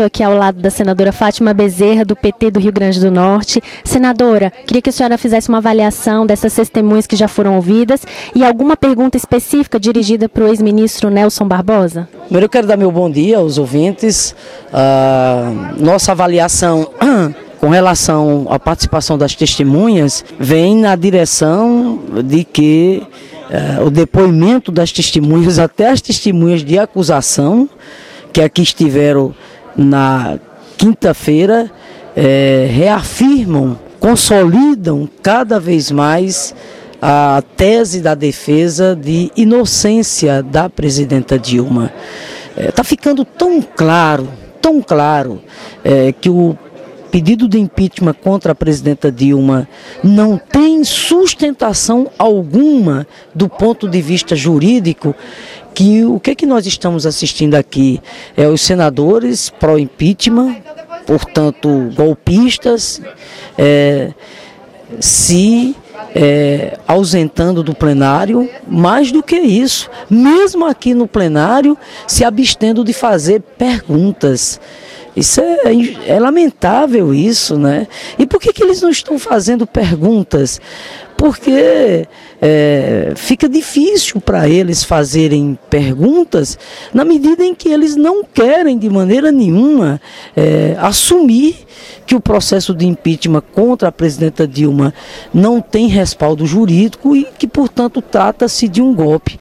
estou aqui ao lado da senadora Fátima Bezerra, do PT do Rio Grande do Norte. Senadora, queria que a senhora fizesse uma avaliação dessas testemunhas que já foram ouvidas e alguma pergunta específica dirigida para o ex-ministro Nelson Barbosa. Primeiro eu quero dar meu bom dia aos ouvintes. Nossa avaliação com relação à participação das testemunhas vem na direção de que o depoimento das testemunhas, até as testemunhas de acusação, que aqui estiveram na quinta-feira, reafirmam, consolidam cada vez mais a tese da defesa de inocência da presidenta Dilma. Está ficando tão claro que o pedido de impeachment contra a presidenta Dilma não tem sustentação alguma do ponto de vista jurídico, que o que nós estamos assistindo aqui é os senadores pró-impeachment, portanto golpistas, se ausentando do plenário. Mais do que isso, mesmo aqui no plenário, se abstendo de fazer perguntas. Isso é lamentável isso, né? E por que eles não estão fazendo perguntas? Porque fica difícil para eles fazerem perguntas na medida em que eles não querem de maneira nenhuma assumir que o processo de impeachment contra a presidenta Dilma não tem respaldo jurídico e que, portanto, trata-se de um golpe.